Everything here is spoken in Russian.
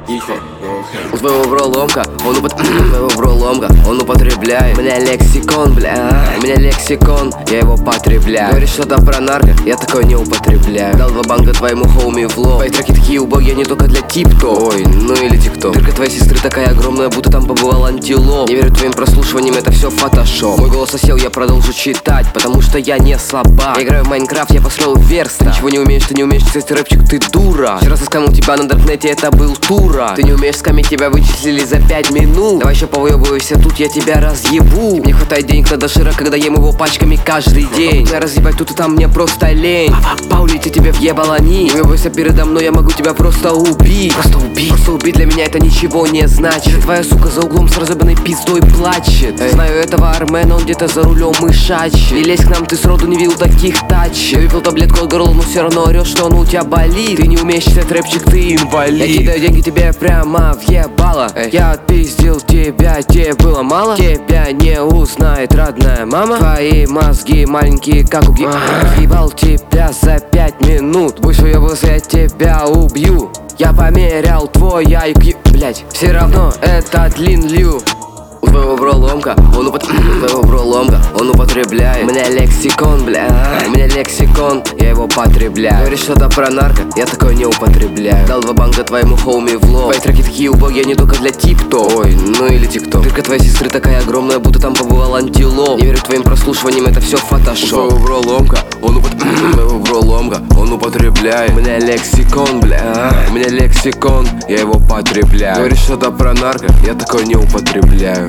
У твоего бро ломка, он употребляет. У меня лексикон, бля, у меня лексикон, я его потребляю. Говоришь что-то про нарко, я такой не употребляю. Дал 2 банга твоему хоуми в лоб. Твои треки такие убогие, не только для тип-топ. Ой, ну или тикток. Дырка твоей сестры такая огромная, будто там побывал антилоп. Не верю твоим прослушиваниям, это все фотошоп. Мой голос осел, я продолжу читать, потому что я не слабак. Я играю в Майнкрафт, я построил верста. Ты ничего не умеешь, ты не умеешь читать рэпчик, ты дура. Вчера заскамил тебя на даркнете, это был тура. Ты не умеешь скамить, тебя вычислили за 5 минут. Давай еще повыебывайся, тут я тебя разъебу. Мне хватает денег на дошира, когда ем его пачками каждый день. Я разъебать тут и там, мне просто лень. Паулите тебе въебало ни. Не уебывайся передо мной, я могу тебя просто убить. Просто убить для меня это ничего не значит. Твоя сука за углом с разъебанной пиздой плачет. Знаю этого Армена, он где-то за рулем мышачит. Не лезь к нам, ты сроду не видел таких тачек. Выпил таблетку от горла, но все равно орешь, что он у тебя болит. Ты не умеешь читать рэпчик, ты инвалид. Я кидаю деньги тебе прямо въебало. Я отпиздил тебя, тебе было мало. Тебя не узнает родная мама. Твои мозги маленькие, как у Ебал тебя за 5 минут. Будешь уебываться, я тебя убью. Я померял твой IQ, блять, все равно это Лин Лю. У твоего бро ломка, он употребляет. У меня лексикон, бля, у меня лексикон, я его потребляю. Говоришь что-то про нарко, я такой не употребляю. Дал 2 банга твоему хоуми в лоб. Твои треки такие убогие, не только для тип-топ. Ой, ну или тикток. Дырка твоей сестры такая огромная, будто там побывал антилоп. Не верю твоим прослушиваниям, это все фотошоп. У твоего бро ломка, он употребляет. У меня лексикон, бля, у меня лексикон, я его потребляю. Говоришь что-то про нарко, я такой не употребляю.